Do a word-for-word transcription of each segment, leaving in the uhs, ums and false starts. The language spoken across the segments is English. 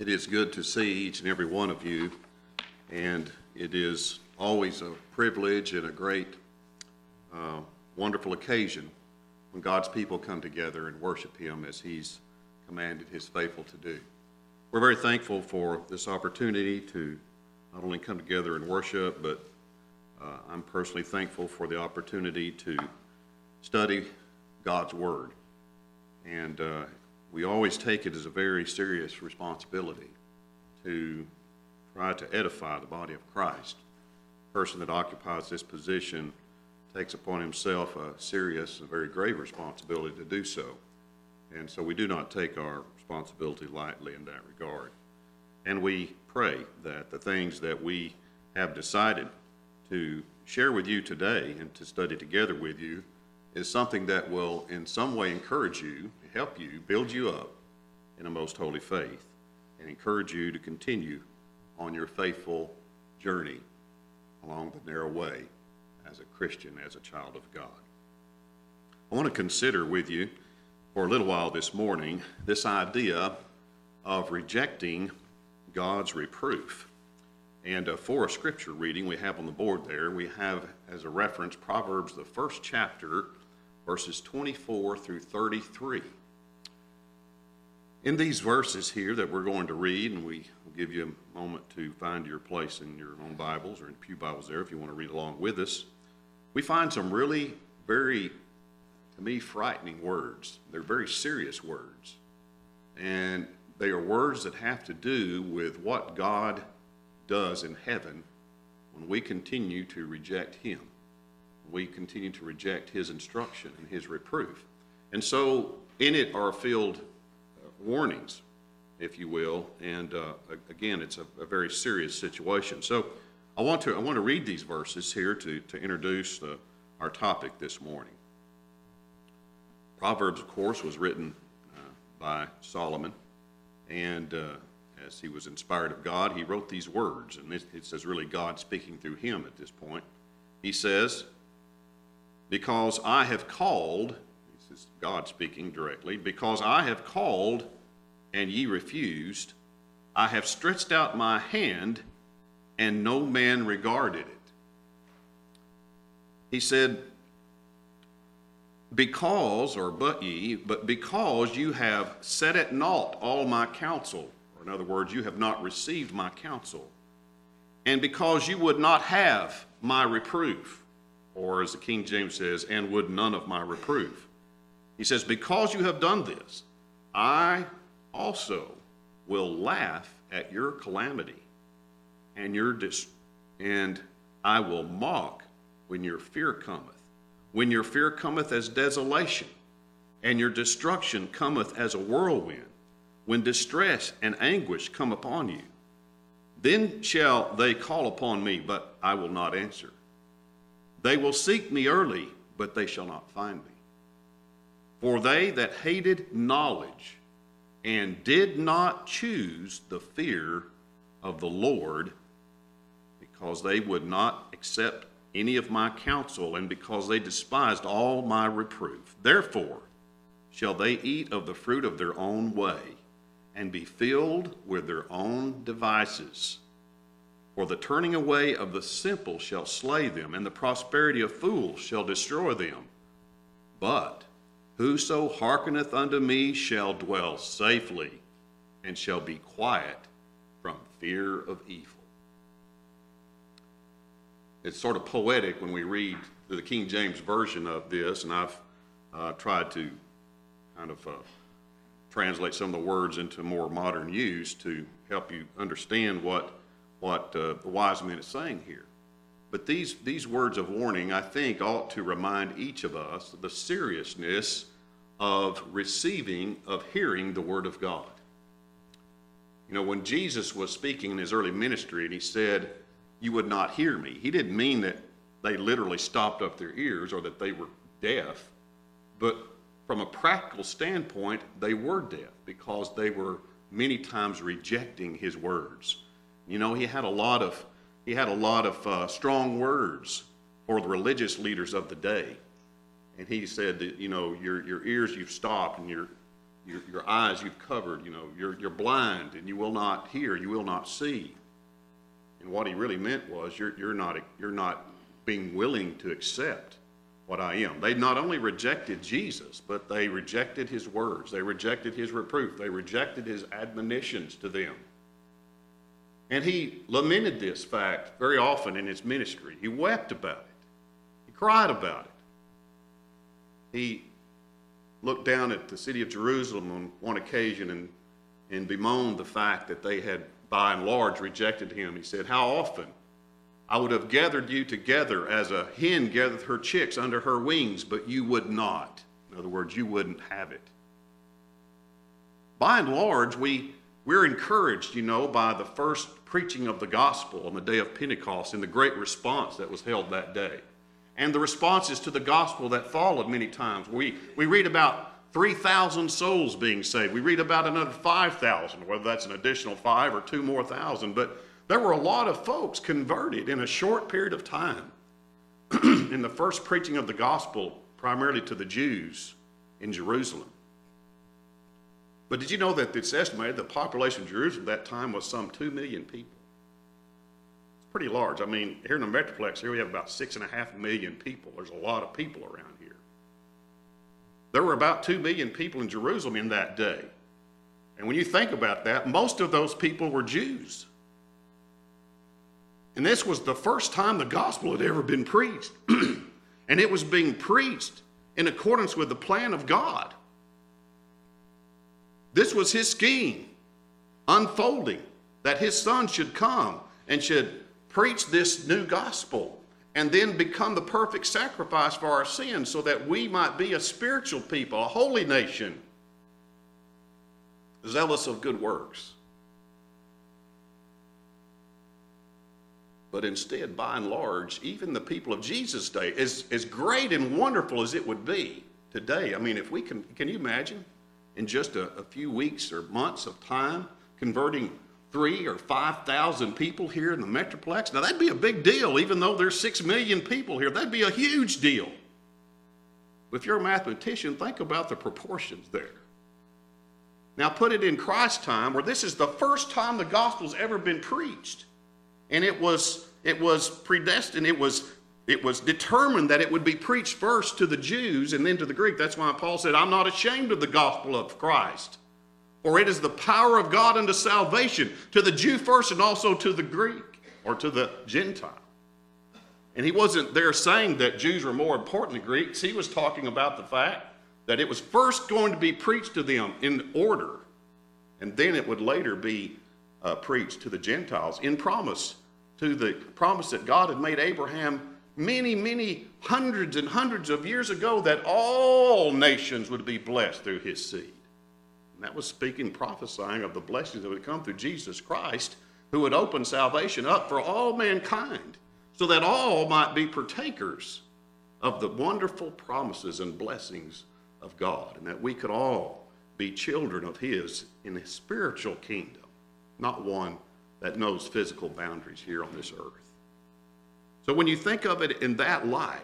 It is good to see each and every one of you, and it is always a privilege and a great, uh, wonderful occasion when God's people come together and worship Him as He's commanded His faithful to do. We're very thankful for this opportunity to not only come together and worship, but uh, I'm personally thankful for the opportunity to study God's Word. And uh, we always take it as a very serious responsibility to try to edify the body of Christ. The person that occupies this position takes upon himself a serious and very grave responsibility to do so. And so we do not take our responsibility lightly in that regard. And we pray that the things that we have decided to share with you today and to study together with you is something that will in some way encourage you, help you, build you up in a most holy faith, and encourage you to continue on your faithful journey along the narrow way as a Christian, as a child of God. I want to consider with you for a little while this morning this idea of rejecting God's reproof. And uh, for a scripture reading we have on the board there, we have as a reference Proverbs, the first chapter, verses twenty-four through thirty-three. In these verses here that we're going to read, and we will give you a moment to find your place in your own Bibles or in Pew Bibles there if you want to read along with us, we find some really very, to me, frightening words. They're very serious words. And they are words that have to do with what God does in heaven when we continue to reject Him. We continue to reject His instruction and His reproof. And so in it are filled uh, warnings, if you will, and uh, again, it's a, a very serious situation. So I want to I want to read these verses here to, to introduce the, our topic this morning. Proverbs, of course, was written uh, by Solomon, and uh, as he was inspired of God, he wrote these words, and it, it says really God speaking through him at this point. He says, because I have called, this is God speaking directly, because I have called and ye refused, I have stretched out my hand and no man regarded it. He said, because, or but ye, but because you have set at naught all my counsel, or in other words, you have not received my counsel, and because you would not have my reproof, or as the King James says, and would none of my reproof. He says, because you have done this, I also will laugh at your calamity, and your dis- and I will mock when your fear cometh. When your fear cometh as desolation, and your destruction cometh as a whirlwind, when distress and anguish come upon you, then shall they call upon me, but I will not answer. They will seek me early, but they shall not find me. For they that hated knowledge and did not choose the fear of the Lord, because they would not accept any of my counsel, and because they despised all my reproof, therefore shall they eat of the fruit of their own way, and be filled with their own devices. For the turning away of the simple shall slay them, and the prosperity of fools shall destroy them. But whoso hearkeneth unto me shall dwell safely, and shall be quiet from fear of evil. It's sort of poetic when we read the King James Version of this, and I've uh, tried to kind of uh, translate some of the words into more modern use to help you understand what what uh, the wise man is saying here. But these, these words of warning, I think, ought to remind each of us of the seriousness of receiving, of hearing the Word of God. You know, when Jesus was speaking in his early ministry and he said, you would not hear me, he didn't mean that they literally stopped up their ears or that they were deaf, but from a practical standpoint, they were deaf because they were many times rejecting his words. You know, he had a lot of he had a lot of uh, strong words for the religious leaders of the day, and he said that, you know, your your ears you've stopped and you're your, your eyes you've covered, you know, you're, you're blind and you will not hear, you will not see. And what he really meant was you're, you're, not, you're not being willing to accept what I am. They not only rejected Jesus, but they rejected his words. They rejected his reproof. They rejected his admonitions to them. And he lamented this fact very often in his ministry. He wept about it. He cried about it. He looked down at the city of Jerusalem on one occasion and, and bemoaned the fact that they had, by and large, rejected him. He said, "How often I would have gathered you together as a hen gathereth her chicks under her wings, but you would not." In other words, you wouldn't have it. By and large, we, we're encouraged, you know, by the first preaching of the gospel on the day of Pentecost and the great response that was held that day. And the responses to the gospel that followed many times. We, we read about three thousand souls being saved. We read about another five thousand, whether that's an additional five or two more thousand. But there were a lot of folks converted in a short period of time in the first preaching of the gospel, primarily to the Jews in Jerusalem. But did you know that it's estimated the population of Jerusalem at that time was some two million people? It's pretty large. I mean, here in the Metroplex, here we have about six and a half million people. There's a lot of people around here. There were about two million people in Jerusalem in that day. And when you think about that, most of those people were Jews. And this was the first time the gospel had ever been preached. And it was being preached in accordance with the plan of God. This was his scheme unfolding, that his son should come and should preach this new gospel and then become the perfect sacrifice for our sins so that we might be a spiritual people, a holy nation, zealous of good works. But instead, by and large, even the people of Jesus' day, as, as great and wonderful as it would be today, I mean, if we can, can you imagine in just a, a few weeks or months of time converting three or five thousand people here in the Metroplex? Now, that'd be a big deal, even though there's six million people here. That'd be a huge deal. But if you're a mathematician, think about the proportions there. Now, put it in Christ's time, where this is the first time the gospel's ever been preached. And it was, it was predestined, it was, it was determined that it would be preached first to the Jews and then to the Greek. That's why Paul said, "I'm not ashamed of the gospel of Christ, for it is the power of God unto salvation, to the Jew first and also to the Greek," or to the Gentile. And he wasn't there saying that Jews were more important than Greeks. He was talking about the fact that it was first going to be preached to them in order, and then it would later be uh, preached to the Gentiles in promise, to the promise that God had made Abraham many, many hundreds and hundreds of years ago, that all nations would be blessed through his seed. And that was speaking, prophesying of the blessings that would come through Jesus Christ, who would open salvation up for all mankind, so that all might be partakers of the wonderful promises and blessings of God, and that we could all be children of his in his spiritual kingdom, not one that knows physical boundaries here on this earth. So when you think of it in that light,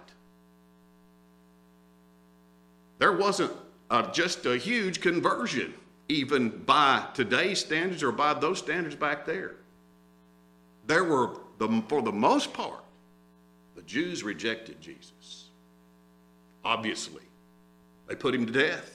there wasn't uh, just a huge conversion, even by today's standards or by those standards back there. There were, the, for the most part, the Jews rejected Jesus. Obviously, they put him to death.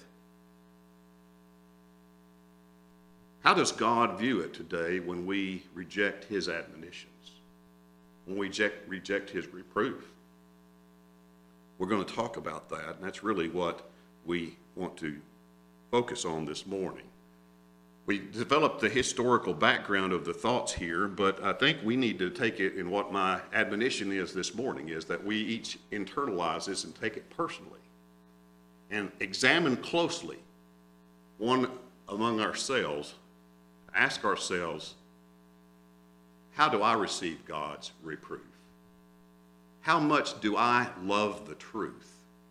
How does God view it today when we reject his admonitions, when we reject, reject his reproof? We're going to talk about that, and that's really what we want to focus on this morning. We developed the historical background of the thoughts here, but I think we need to take it in what my admonition is this morning, is that we each internalize this and take it personally and examine closely, one among ourselves, ask ourselves, how do I receive God's reproof? How much do I love the truth?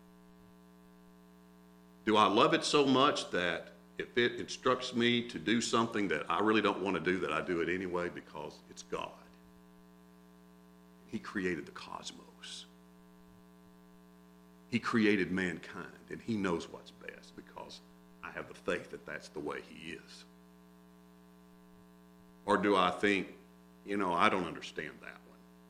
Do I love it so much that if it instructs me to do something that I really don't want to do, that I do it anyway because it's God? He created the cosmos. He created mankind, and he knows what's best because I have the faith that that's the way he is? Or do I think, you know, I don't understand that one.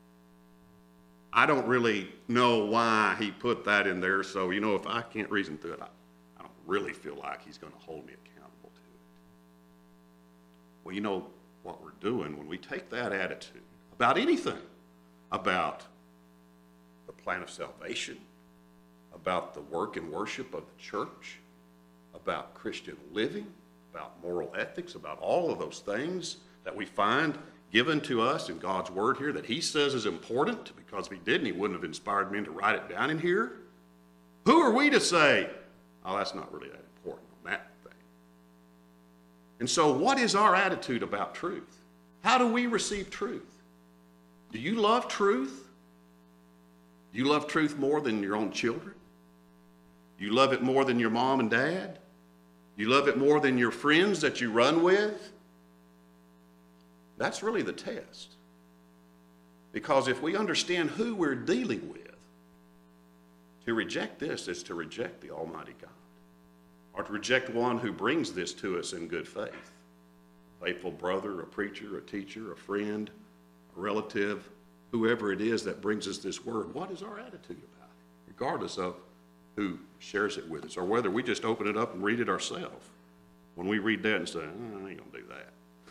I don't really know why he put that in there, so, you know, if I can't reason through it, I, I don't really feel like he's going to hold me accountable to it. Well, you know what we're doing when we take that attitude about anything, about the plan of salvation, about the work and worship of the church, about Christian living, about moral ethics, about all of those things that we find given to us in God's word here that he says is important, because if he didn't, he wouldn't have inspired men to write it down in here. Who are we to say, oh, that's not really that important on that thing? And so what is our attitude about truth? How do we receive truth? Do you love truth? Do you love truth more than your own children? Do you love it more than your mom and dad? Do you love it more than your friends that you run with? That's really the test. Because if we understand who we're dealing with, to reject this is to reject the Almighty God, or to reject one who brings this to us in good faith. A faithful brother, a preacher, a teacher, a friend, a relative, whoever it is that brings us this word. What is our attitude about it, regardless of who shares it with us, or whether we just open it up and read it ourselves? When we read that and say, oh, I ain't going to do that.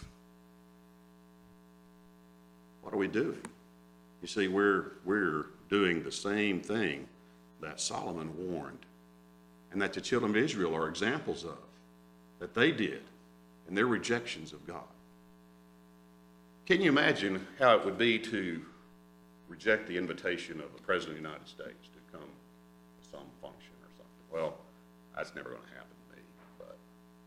What are we doing? You see, we're, we're doing the same thing that Solomon warned, and that the children of Israel are examples of, that they did in their rejections of God. Can you imagine how it would be to reject the invitation of the President of the United States to come to some function or something? Well, that's never going to happen to me, but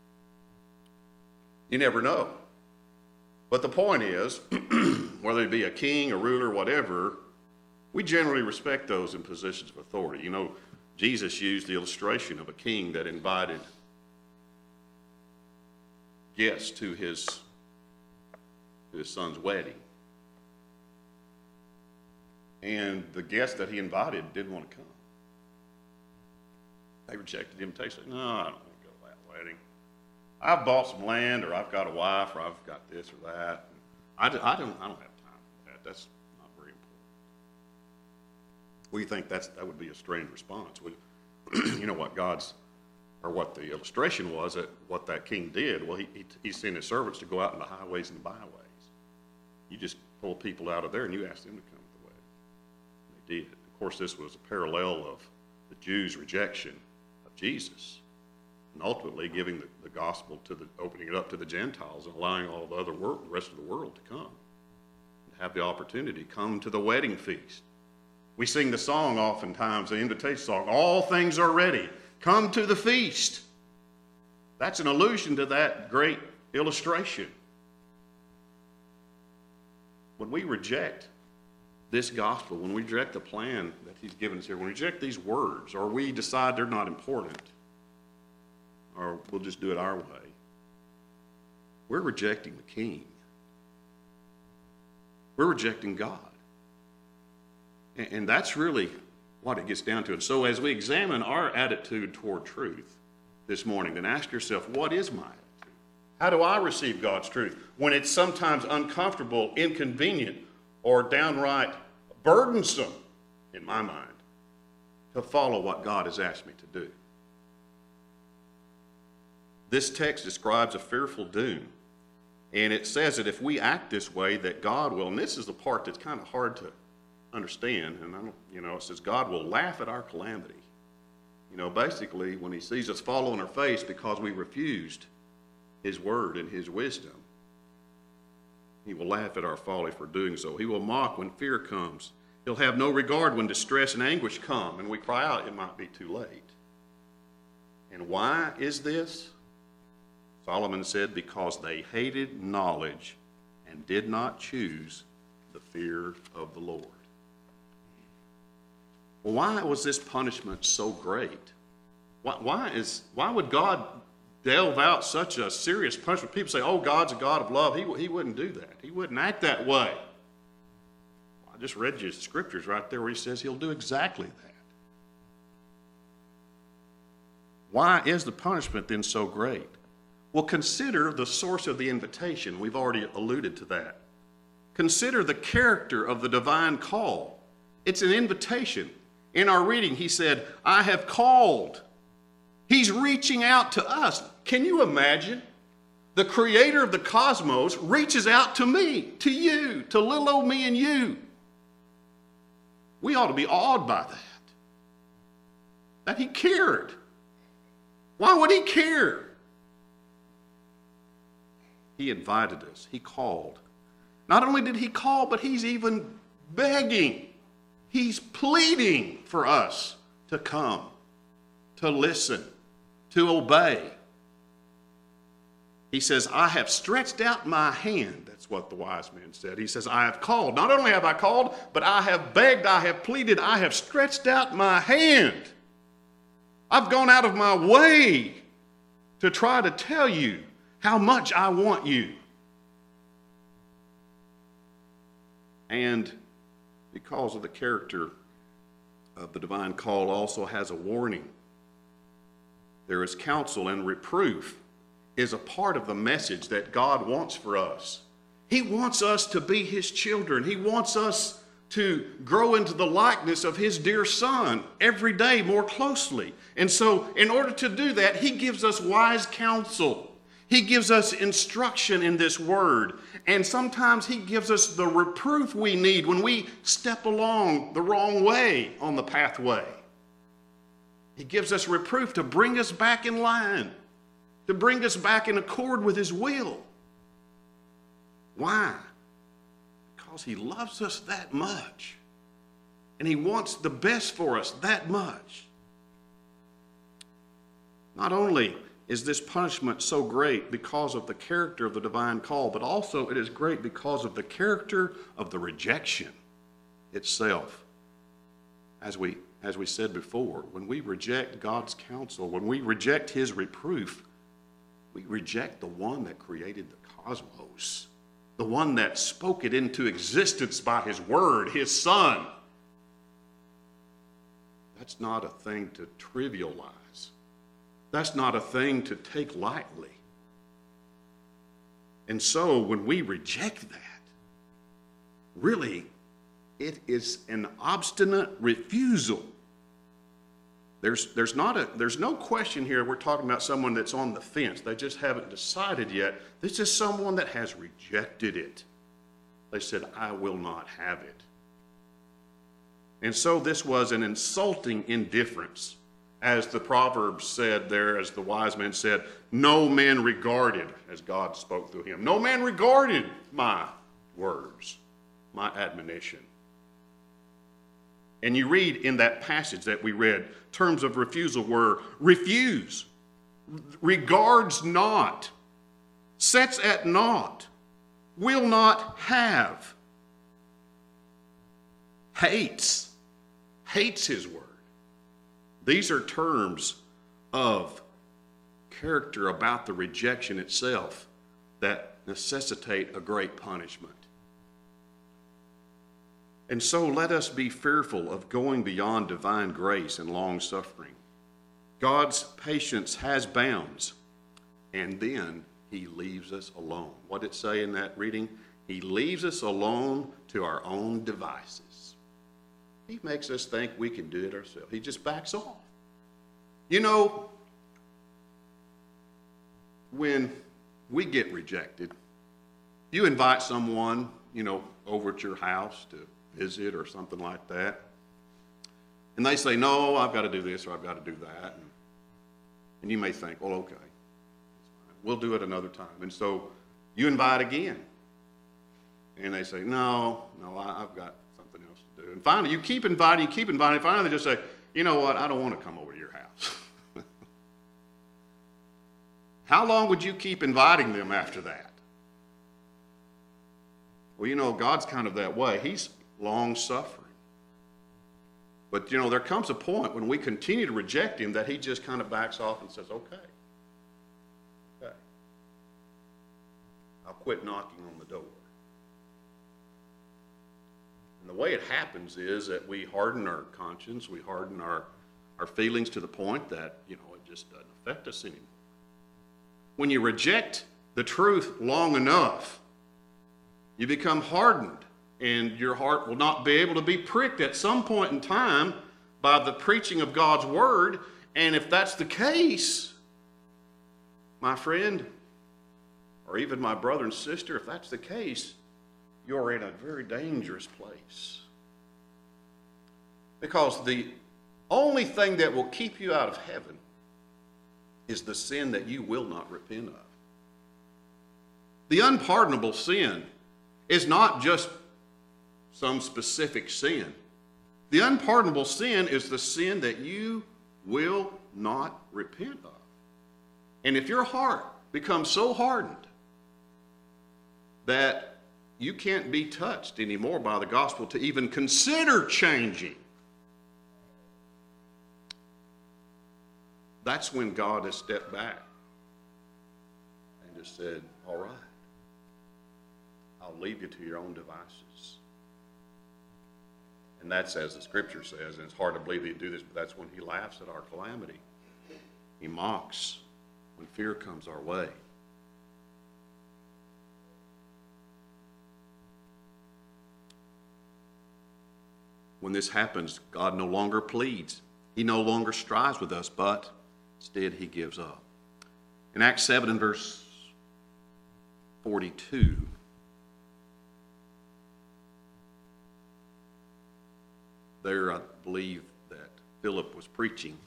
you never know. But the point is, whether it be a king, a ruler, whatever, we generally respect those in positions of authority. You know, Jesus used the illustration of a king that invited guests to his, to his son's wedding. And the guests that he invited didn't want to come. They rejected the invitation. No, I don't want to go to that wedding. I've bought some land, or I've got a wife, or I've got this or that. I, I, don't, I don't have time for that. That's not very important. We think that's, that would be a strange response. We, you know what God's, or what the illustration was, that what that king did, well, he, he, he sent his servants to go out in the highways and the byways. You just pull people out of there and you ask them to come to the wedding. They did. Of course, this was a parallel of the Jews' rejection of Jesus, and ultimately giving the, the gospel to the, opening it up to the Gentiles and allowing all the other world, the rest of the world to come, and have the opportunity to come to the wedding feast. We sing the song oftentimes, the invitation song, all things are ready, come to the feast. That's an allusion to that great illustration. When we reject this gospel, when we reject the plan that he's given us here, when we reject these words, or we decide they're not important, or we'll just do it our way, we're rejecting the king. We're rejecting God. And, and that's really what it gets down to. And so as we examine our attitude toward truth this morning, then ask yourself, what is my attitude? How do I receive God's truth when it's sometimes uncomfortable, inconvenient, or downright burdensome, in my mind, to follow what God has asked me to do? This text describes a fearful doom, and it says that if we act this way, that God will, and this is the part that's kind of hard to understand, and I don't, you know, it says God will laugh at our calamity. You know, basically, when he sees us fall on our face because we refused his word and his wisdom, he will laugh at our folly for doing so. He will mock when fear comes. He'll have no regard when distress and anguish come, and we cry out, it might be too late. And why is this? Solomon said, because they hated knowledge and did not choose the fear of the Lord. Well, why was this punishment so great? Why, why, is, why would God delve out such a serious punishment? People say, oh, God's a God of love. He, he wouldn't do that. He wouldn't act that way. Well, I just read you scriptures right there where he says he'll do exactly that. Why is the punishment then so great? Well, consider the source of the invitation. We've already alluded to that. Consider the character of the divine call. It's an invitation. In our reading, he said, I have called. He's reaching out to us. Can you imagine? The creator of the cosmos reaches out to me, to you, to little old me and you. We ought to be awed by that. That he cared. Why would he care? He invited us. He called. Not only did he call, but he's even begging. He's pleading for us to come, to listen, to obey. He says, I have stretched out my hand. That's what the wise man said. He says, I have called. Not only have I called, but I have begged, I have pleaded, I have stretched out my hand. I've gone out of my way to try to tell you how much I want you. And because of the character of the divine call also has a warning. There is counsel and reproof is a part of the message that God wants for us. He wants us to be his children. He wants us to grow into the likeness of his dear son every day more closely. And so in order to do that, he gives us wise counsel. He gives us instruction in this word. And sometimes he gives us the reproof we need when we step along the wrong way on the pathway. He gives us reproof to bring us back in line, to bring us back in accord with his will. Why? Because he loves us that much. And he wants the best for us that much. Not only is this punishment so great because of the character of the divine call, but also it is great because of the character of the rejection itself. As we, as we said before, when we reject God's counsel, when we reject his reproof, we reject the one that created the cosmos, the one that spoke it into existence by his word, his son. That's not a thing to trivialize. That's not a thing to take lightly. And so when we reject that, really, it is an obstinate refusal. There's, there's, not a, there's no question here we're talking about someone that's on the fence. They just haven't decided yet. This is someone that has rejected it. They said, I will not have it. And so this was an insulting indifference. As the Proverbs said there, as the wise man said, no man regarded, as God spoke through him, no man regarded my words, my admonition. And you read in that passage that we read, terms of refusal were refuse, regards not, sets at naught, will not have, hates, hates his word. These are terms of character about the rejection itself that necessitate a great punishment. And so let us be fearful of going beyond divine grace and long suffering. God's patience has bounds, and then he leaves us alone. What did it say in that reading? He leaves us alone to our own devices. He makes us think we can do it ourselves. He just backs off. You know, when we get rejected, you invite someone, you know, over at your house to visit or something like that, and they say, no, I've got to do this or I've got to do that. And, and you may think, well, okay, we'll do it another time. And so you invite again. And they say, no, no, I, I've got something else to do. And finally, you keep inviting, you keep inviting. Finally, they just say, you know what, I don't want to come over to your house. How long would you keep inviting them after that? Well, you know, God's kind of that way. He's long-suffering. But, you know, there comes a point when we continue to reject him that he just kind of backs off and says, okay, okay, I'll quit knocking on the door. And the way it happens is that we harden our conscience, we harden our our feelings to the point that, you know, it just doesn't affect us anymore. When you reject the truth long enough, you become hardened, and your heart will not be able to be pricked at some point in time by the preaching of God's word. And if that's the case, my friend, or even my brother and sister, if that's the case, you're in a very dangerous place. Because the only thing that will keep you out of heaven is the sin that you will not repent of. The unpardonable sin is not just some specific sin. The unpardonable sin is the sin that you will not repent of. And if your heart becomes so hardened that you can't be touched anymore by the gospel to even consider changing, that's when God has stepped back and just said, all right, I'll leave you to your own devices. And that's as the scripture says, and it's hard to believe he'd do this, but that's when he laughs at our calamity. He mocks when fear comes our way. When this happens, God no longer pleads. He no longer strives with us, but instead he gives up. In Acts seven and verse forty-two, there I believe that Philip was preaching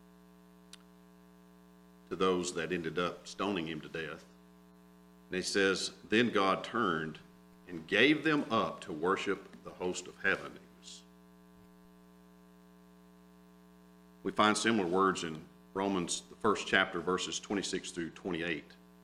to those that ended up stoning him to death. And he says, then God turned and gave them up to worship the host of heaven. We find similar words in Romans, the first chapter, verses twenty-six through twenty-eight.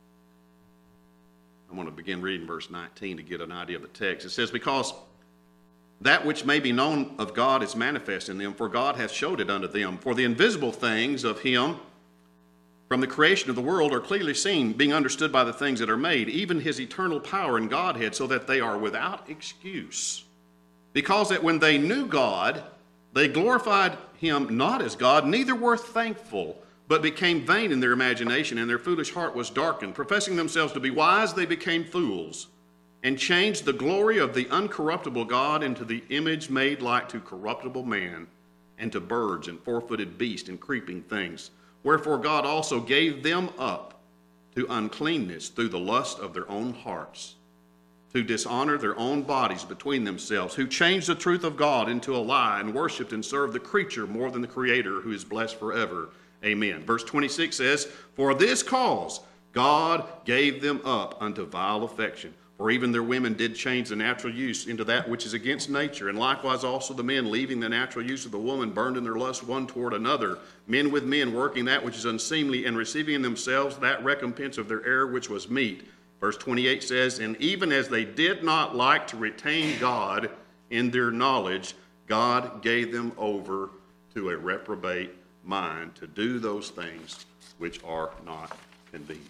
I'm going to begin reading verse nineteen to get an idea of the text. It says, because that which may be known of God is manifest in them, for God hath showed it unto them. For the invisible things of him from the creation of the world are clearly seen, being understood by the things that are made, even his eternal power and Godhead, so that they are without excuse. Because that when they knew God, they glorified him not as God, neither were thankful, but became vain in their imagination, and their foolish heart was darkened. Professing themselves to be wise, they became fools, and changed the glory of the uncorruptible God into the image made like to corruptible man, and to birds and four-footed beasts and creeping things. Wherefore God also gave them up to uncleanness through the lust of their own hearts, to dishonor their own bodies between themselves, who changed the truth of God into a lie, and worshipped and served the creature more than the Creator, who is blessed forever. Amen. Verse twenty-six says, for this cause God gave them up unto vile affection. For even their women did change the natural use into that which is against nature. And likewise also the men, leaving the natural use of the woman, burned in their lust one toward another. Men with men, working that which is unseemly, and receiving in themselves that recompense of their error which was meet. Verse twenty-eight says, and even as they did not like to retain God in their knowledge, God gave them over to a reprobate mind to do those things which are not convenient.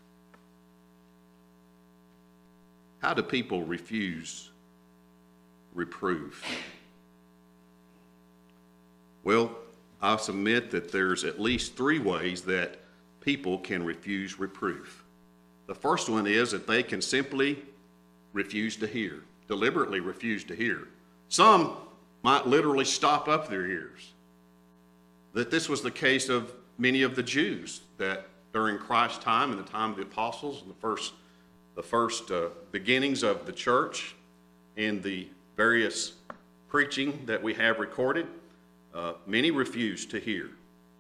How do people refuse reproof? Well, I submit that there's at least three ways that people can refuse reproof. The first one is that they can simply refuse to hear, deliberately refuse to hear. Some might literally stop up their ears. That this was the case of many of the Jews that during Christ's time and the time of the apostles and the first, the first uh, beginnings of the church and the various preaching that we have recorded, uh, many refused to hear.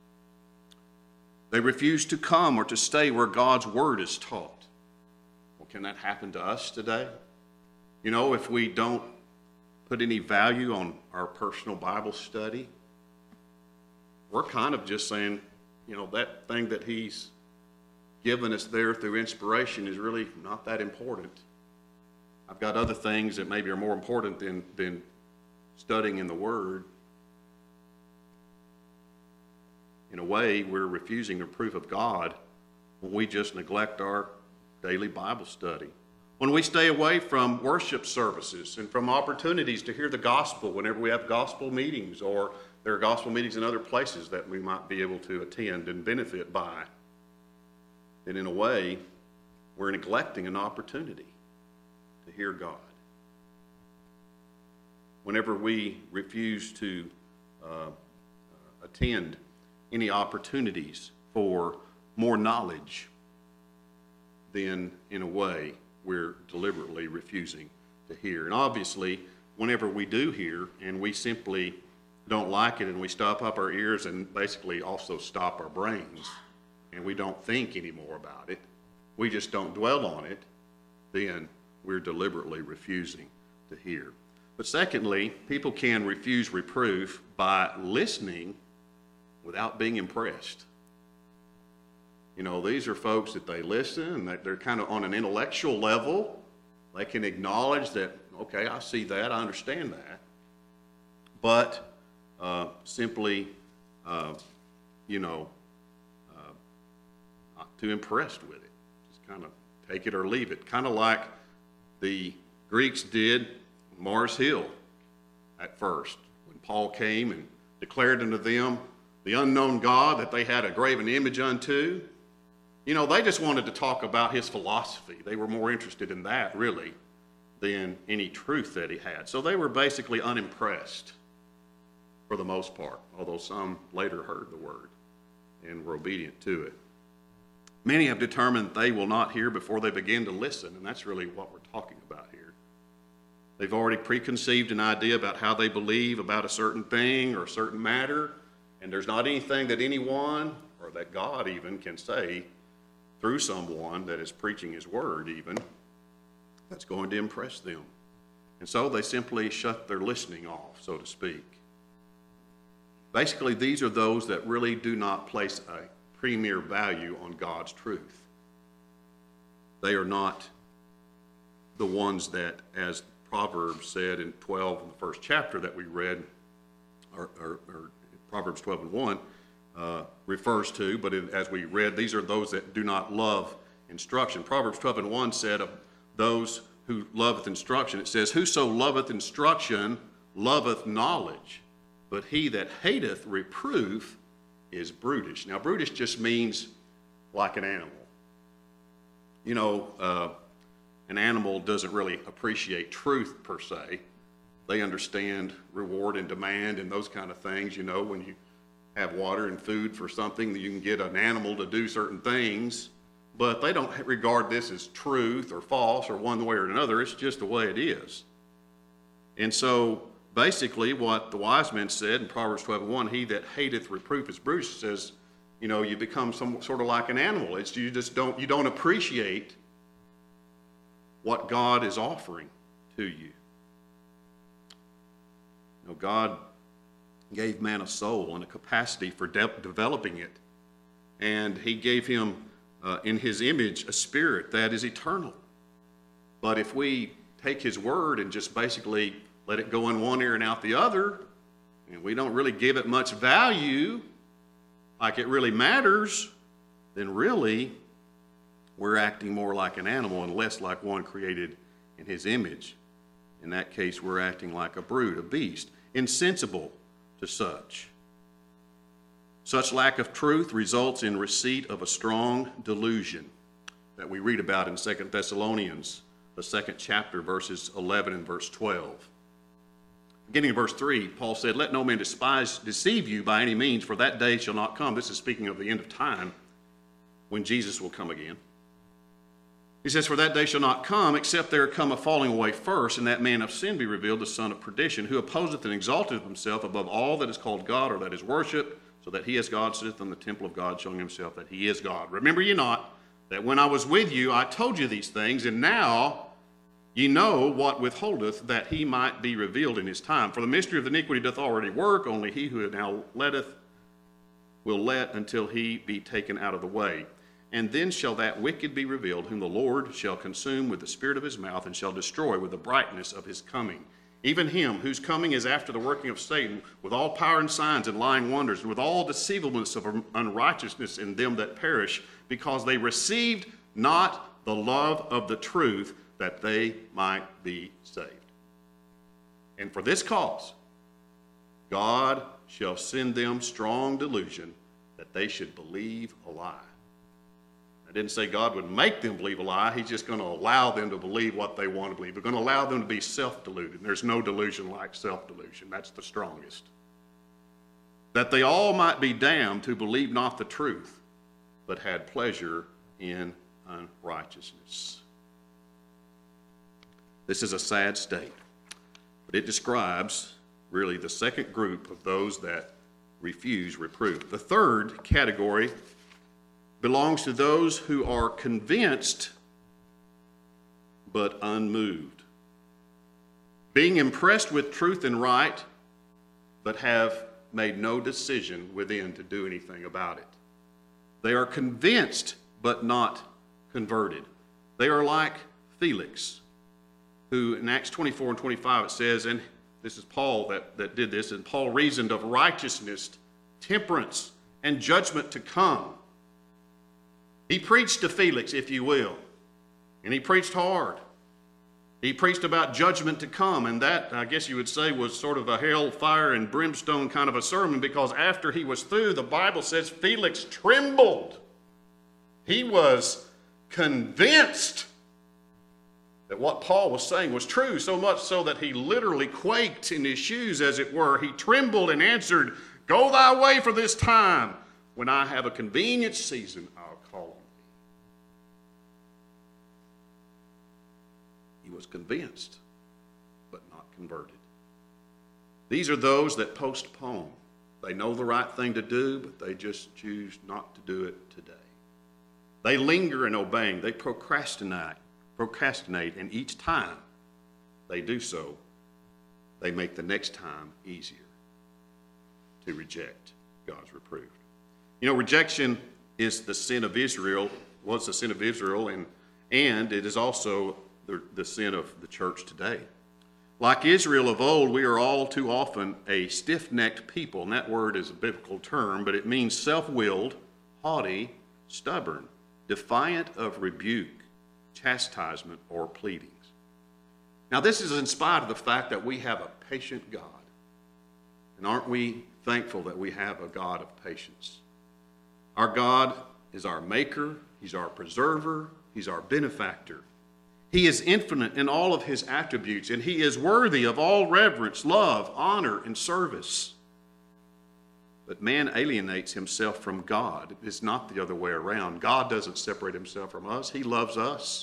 They refused to come or to stay where God's word is taught. Well, can that happen to us today? You know, if we don't put any value on our personal Bible study, we're kind of just saying, you know, that thing that he's given us there through inspiration is really not that important. I've got other things that maybe are more important than, than studying in the Word. In a way, we're refusing the proof of God when we just neglect our daily Bible study. When we stay away from worship services and from opportunities to hear the gospel whenever we have gospel meetings or there are gospel meetings in other places that we might be able to attend and benefit by. And in a way, we're neglecting an opportunity to hear God. Whenever we refuse to uh, attend any opportunities for more knowledge, then in a way, we're deliberately refusing to hear. And obviously, whenever we do hear and we simply don't like it and we stop up our ears and basically also stop our brains and we don't think anymore about it, we just don't dwell on it, then we're deliberately refusing to hear. But secondly, people can refuse reproof by listening without being impressed. You know, these are folks that they listen and they're kind of on an intellectual level. They can acknowledge that, okay, I see that, I understand that. But uh, simply, uh, you know, uh, not too impressed with it. Just kind of take it or leave it. Kind of like the Greeks did Mars Hill at first, when Paul came and declared unto them the unknown God that they had a graven image unto. You know, they just wanted to talk about his philosophy. They were more interested in that, really, than any truth that he had. So they were basically unimpressed for the most part, although some later heard the word and were obedient to it. Many have determined they will not hear before they begin to listen, and that's really what we're talking about here. They've already preconceived an idea about how they believe about a certain thing or a certain matter, and there's not anything that anyone, or that God even, can say through someone that is preaching his word even, that's going to impress them. And so they simply shut their listening off, so to speak. Basically, these are those that really do not place a premier value on God's truth. They are not the ones that, as Proverbs said in twelve, in the first chapter that we read, or, or, or Proverbs twelve and one, uh, refers to, but in, as we read, these are those that do not love instruction. Proverbs twelve and one said of those who loveth instruction, it says, whoso loveth instruction loveth knowledge, but he that hateth reproof is brutish. Now, brutish just means like an animal. You know, uh, an animal doesn't really appreciate truth per se. They understand reward and demand and those kind of things. You know, when you have water and food for something, you can get an animal to do certain things, but they don't regard this as truth or false or one way or another. It's just the way it is. And so basically what the wise men said in Proverbs twelve and one, he that hateth reproof is brutish, says, you know, you become some sort of like an animal. It's you just don't you don't appreciate what God is offering to you. You know, God gave man a soul and a capacity for de- developing it, and he gave him uh, in his image a spirit that is eternal. But if we take his word and just basically let it go in one ear and out the other, and we don't really give it much value, like it really matters, then really we're acting more like an animal and less like one created in his image. In that case, we're acting like a brute, a beast, insensible to such. Such lack of truth results in receipt of a strong delusion that we read about in Second Thessalonians, the second chapter, verses eleven and verse twelve. Beginning in verse three, Paul said, let no man despise, deceive you by any means, for that day shall not come. This is speaking of the end of time, when Jesus will come again. He says, for that day shall not come, except there come a falling away first, and that man of sin be revealed, the son of perdition, who opposeth and exalteth himself above all that is called God, or that is worshipped, so that he as God sitteth in the temple of God, showing himself that he is God. Remember ye not, that when I was with you, I told you these things, and now ye know what withholdeth, that he might be revealed in his time. For the mystery of iniquity doth already work, only he who now letteth will let until he be taken out of the way. And then shall that wicked be revealed, whom the Lord shall consume with the spirit of his mouth, and shall destroy with the brightness of his coming. Even him whose coming is after the working of Satan, with all power and signs and lying wonders, and with all deceivableness of unrighteousness in them that perish, because they received not the love of the truth, that they might be saved. And for this cause, God shall send them strong delusion that they should believe a lie. I didn't say God would make them believe a lie. He's just going to allow them to believe what they want to believe. We're going to allow them to be self-deluded. There's no delusion like self-delusion. That's the strongest. That they all might be damned who believe not the truth, but had pleasure in unrighteousness. This is a sad state, but it describes really the second group of those that refuse reproof. The third category belongs to those who are convinced but unmoved, being impressed with truth and right, but have made no decision within to do anything about it. They are convinced but not converted. They are like Felix, who in Acts twenty-four and twenty-five it says, and this is Paul that, that did this, and Paul reasoned of righteousness, temperance, and judgment to come. He preached to Felix, if you will, and he preached hard. He preached about judgment to come, and that, I guess you would say, was sort of a hell, fire, and brimstone kind of a sermon, because after he was through, the Bible says Felix trembled. He was convinced that what Paul was saying was true, so much so that he literally quaked in his shoes, as it were. He trembled and answered, "Go thy way for this time. When I have a convenient season, I'll call on thee." He was convinced, but not converted. These are those that postpone. They know the right thing to do, but they just choose not to do it today. They linger in obeying. They procrastinate. procrastinate, and each time they do so, they make the next time easier to reject God's reproof. You know, rejection is the sin of Israel, was the sin of Israel, and, and it is also the, the sin of the church today. Like Israel of old, we are all too often a stiff-necked people, and that word is a biblical term, but it means self-willed, haughty, stubborn, defiant of rebuke, chastisement, or pleadings. Now, this is in spite of the fact that we have a patient God. And aren't we thankful that we have a God of patience? Our God is our maker, he's our preserver, he's our benefactor. He is infinite in all of his attributes, and he is worthy of all reverence, love, honor, and service. But man alienates himself from God. It's not the other way around. God doesn't separate himself from us. He loves us.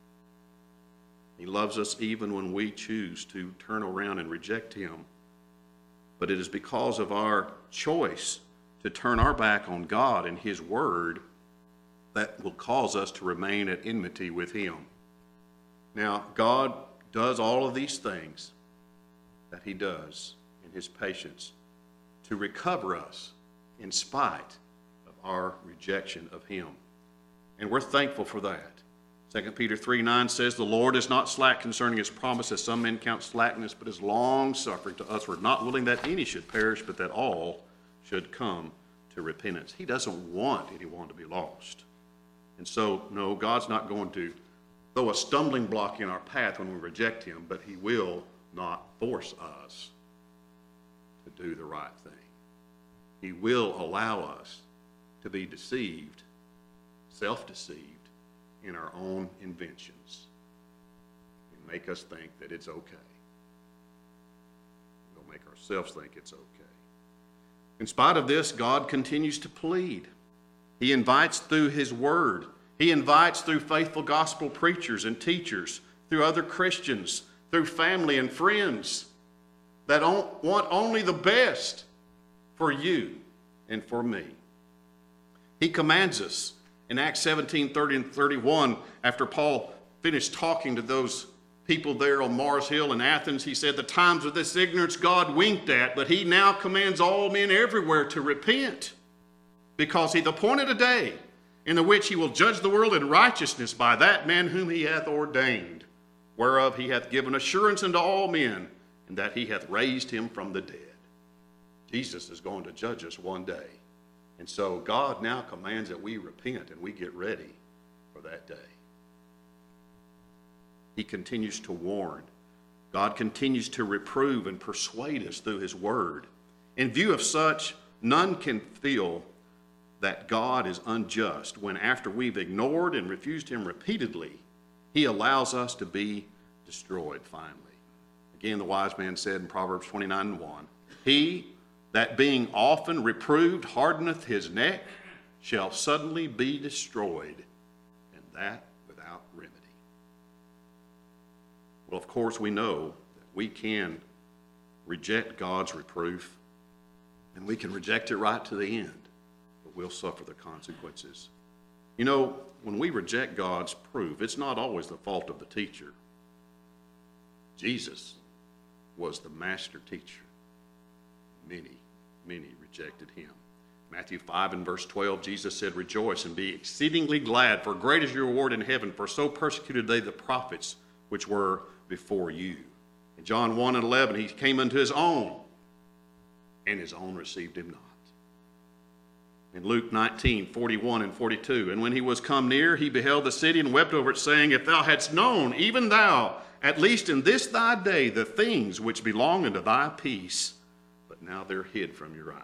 He loves us even when we choose to turn around and reject him. But it is because of our choice to turn our back on God and his word that will cause us to remain at enmity with him. Now, God does all of these things that he does in his patience to recover us in spite of our rejection of him. And we're thankful for that. Second Peter three nine says, "The Lord is not slack concerning his promise, as some men count slackness, but is long-suffering to us. We're not willing that any should perish, but that all should come to repentance." He doesn't want anyone to be lost. And so, no, God's not going to throw a stumbling block in our path when we reject him, but he will not force us to do the right thing. He will allow us to be deceived, self-deceived, in our own inventions and make us think that it's okay. We'll make ourselves think it's okay. In spite of this, God continues to plead. He invites through his word. He invites through faithful gospel preachers and teachers, through other Christians, through family and friends that want only the best for you and for me. He commands us in Acts seventeen, thirty and thirty-one, after Paul finished talking to those people there on Mars Hill in Athens, he said, "The times of this ignorance God winked at, but he now commands all men everywhere to repent, because he hath appointed a day in the which he will judge the world in righteousness by that man whom he hath ordained, whereof he hath given assurance unto all men, and that he hath raised him from the dead." Jesus is going to judge us one day. And so God now commands that we repent and we get ready for that day. He continues to warn. God continues to reprove and persuade us through his word. In view of such, none can feel that God is unjust when, after we've ignored and refused him repeatedly, he allows us to be destroyed finally. Again, the wise man said in Proverbs twenty-nine and one, he that being often reproved hardeneth his neck shall suddenly be destroyed, and that without remedy. Well, of course, we know that we can reject God's reproof, and we can reject it right to the end, but we'll suffer the consequences. You know, when we reject God's proof, it's not always the fault of the teacher. Jesus was the master teacher. Many, many rejected him. Matthew five and verse twelve, Jesus said, rejoice and be exceedingly glad, for great is your reward in heaven, for so persecuted they the prophets which were before you. In John one and eleven, he came unto his own, and his own received him not. In Luke nineteen, forty-one and forty-two, and when he was come near, he beheld the city and wept over it, saying, if thou hadst known, even thou, at least in this thy day, the things which belong unto thy peace, but now they're hid from your eyes.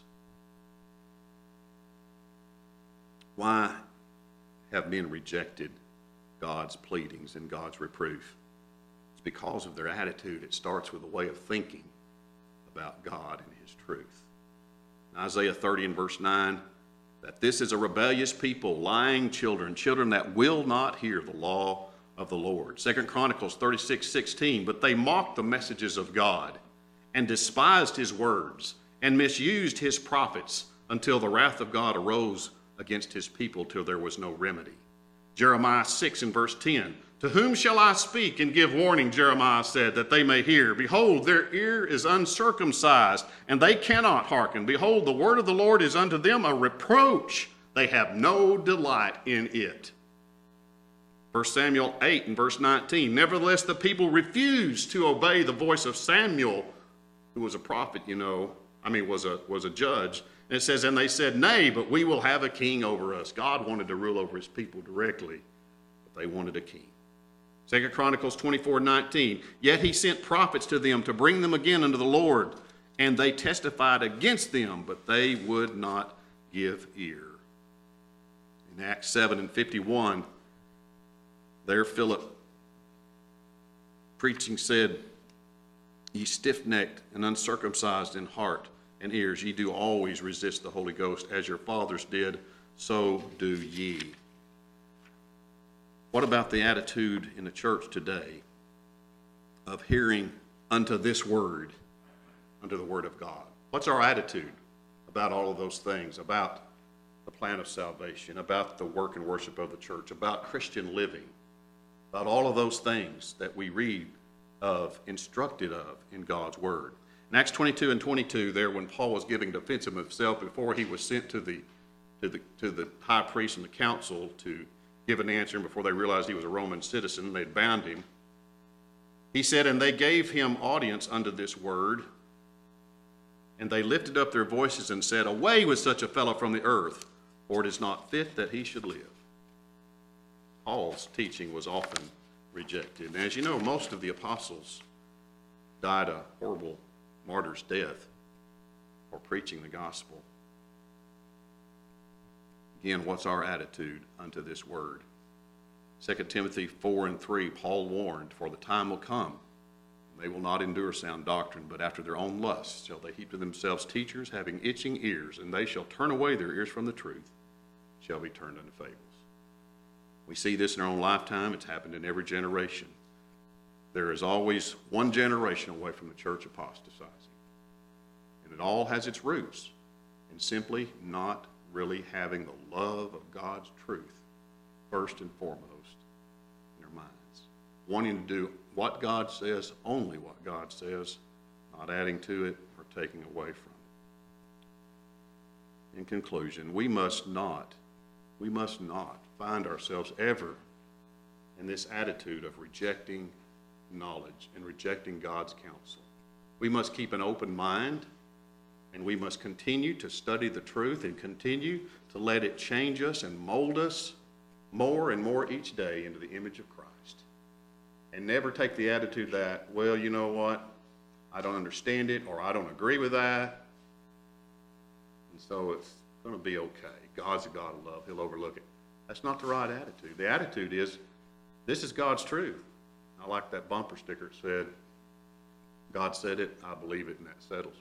Why have men rejected God's pleadings and God's reproof? It's because of their attitude. It starts with a way of thinking about God and his truth. In Isaiah thirty and verse nine, that this is a rebellious people, lying children, children that will not hear the law of the Lord. Second Chronicles thirty-six sixteen, but they mocked the messages of God and despised his words and misused his prophets until the wrath of God arose against his people till there was no remedy. Jeremiah six and verse ten, to whom shall I speak and give warning, Jeremiah said, that they may hear? Behold, their ear is uncircumcised, and they cannot hearken. Behold, the word of the Lord is unto them a reproach. They have no delight in it. First Samuel eight and verse nineteen, nevertheless the people refused to obey the voice of Samuel, who was a prophet, you know, I mean, was a, was a judge. And it says, and they said, nay, but we will have a king over us. God wanted to rule over his people directly, but they wanted a king. Second Chronicles twenty-four nineteen, yet he sent prophets to them to bring them again unto the Lord, and they testified against them, but they would not give ear. In Acts seven and fifty-one, there Philip preaching said, ye stiff-necked and uncircumcised in heart and ears, ye do always resist the Holy Ghost, as your fathers did, so do ye. What about the attitude in the church today of hearing unto this word, unto the word of God? What's our attitude about all of those things, about the plan of salvation, about the work and worship of the church, about Christian living, about all of those things that we read of, instructed of in God's word? In Acts twenty-two and twenty-two, there when Paul was giving defense of himself before he was sent to the, to the, to the high priest and the council to give an answer, and before they realized he was a Roman citizen, they'd bound him. He said, and they gave him audience unto this word, and they lifted up their voices and said, away with such a fellow from the earth, for it is not fit that he should live. Paul's teaching was often rejected. And as you know, most of the apostles died a horrible martyr's death for preaching the gospel. Again, what's our attitude unto this word? Second Timothy four and three, Paul warned, for the time will come, they will not endure sound doctrine, but after their own lusts shall they heap to themselves teachers having itching ears, and they shall turn away their ears from the truth, shall be turned unto fables. We see this in our own lifetime. It's happened in every generation. There is always one generation away from the church apostatizing. And it all has its roots in simply not really having the love of God's truth first and foremost in their minds. Wanting to do what God says, only what God says, not adding to it or taking away from it. In conclusion, we must not, we must not find ourselves ever in this attitude of rejecting knowledge and rejecting God's counsel. We must keep an open mind, and we must continue to study the truth and continue to let it change us and mold us more and more each day into the image of Christ. And never take the attitude that, well, you know what, I don't understand it, or I don't agree with that, and so it's going to be okay. God's a God of love. He'll overlook it. That's not the right attitude. The attitude is, this is God's truth. I like that bumper sticker that said, God said it, I believe it, and that settles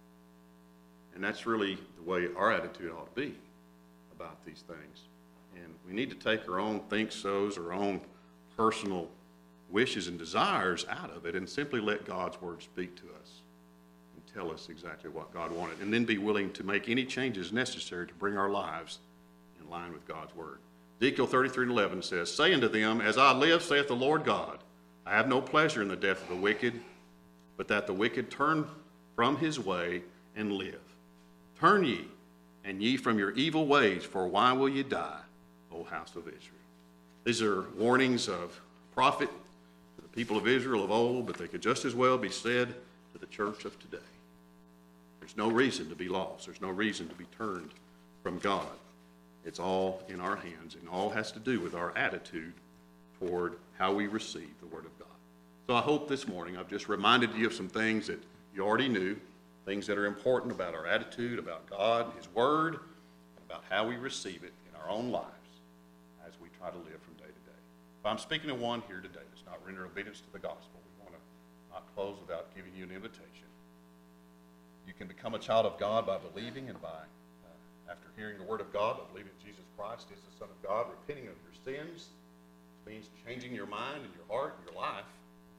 it. And that's really the way our attitude ought to be about these things. And we need to take our own think-sos, our own personal wishes and desires out of it and simply let God's word speak to us and tell us exactly what God wanted, and then be willing to make any changes necessary to bring our lives in line with God's word. Ezekiel thirty-three and eleven says, say unto them, as I live, saith the Lord God, I have no pleasure in the death of the wicked, but that the wicked turn from his way and live. Turn ye, and ye from your evil ways, for why will ye die, O house of Israel? These are warnings of prophet to the people of Israel of old, but they could just as well be said to the church of today. There's no reason to be lost. There's no reason to be turned from God. It's all in our hands, and all has to do with our attitude toward how we receive the Word of God. So I hope this morning I've just reminded you of some things that you already knew, things that are important about our attitude, about God, His Word, and about how we receive it in our own lives as we try to live from day to day. If I'm speaking to one here today that's not rendering obedience to the gospel, we want to not close without giving you an invitation. You can become a child of God by believing and by, uh, after hearing the Word of God, by believing that Jesus Christ is the Son of God, repenting of your sins. It means changing your mind and your heart and your life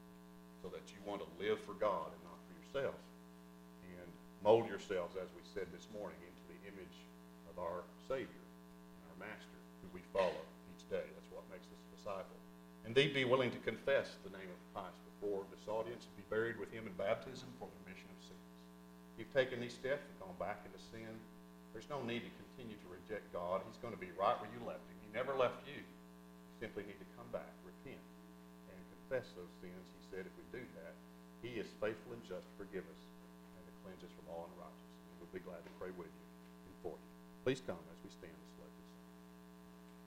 so that you want to live for God and not for yourself. And mold yourselves, as we said this morning, into the image of our Savior and our Master, who we follow each day. That's what makes us a disciple. Indeed, be willing to confess the name of Christ before this audience and be buried with Him in baptism for the remission of sins. If you've taken these steps and gone back into sin, there's no need to continue to reject God. He's going to be right where you left Him. He never left you. You simply need to come back, repent, and confess those sins. He said if we do that, He is faithful and just to forgive us and to cleanse us from all unrighteousness. And we'll be glad to pray with you and for you. Please come.